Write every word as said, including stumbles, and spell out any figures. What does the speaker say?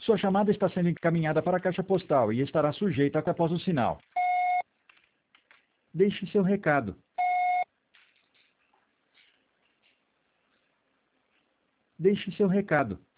Sua chamada está sendo encaminhada para a caixa postal e estará sujeita após o sinal. Deixe seu recado. Deixe seu recado.